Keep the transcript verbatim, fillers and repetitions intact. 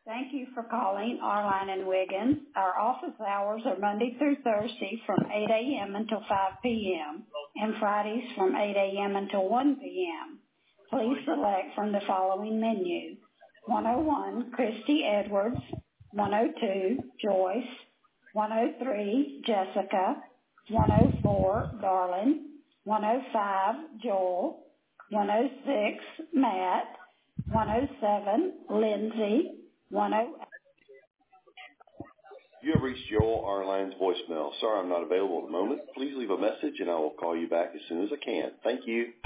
Thank you for calling Arline and Wiggins. Our office hours are Monday through Thursday from eight a.m. until five p.m. and Fridays from eight a.m. until one p.m. Please select from the following menu. one oh one, Christy Edwards. one oh two, Joyce. one oh three, Jessica. one oh four, Darlin. one oh five, Joel. one oh six, Matt. one oh seven, Lindsay. one oh eight. You have reached Joel Arline's voicemail. Sorry I'm not available at the moment. Please leave a message and I will call you back as soon as I can. Thank you.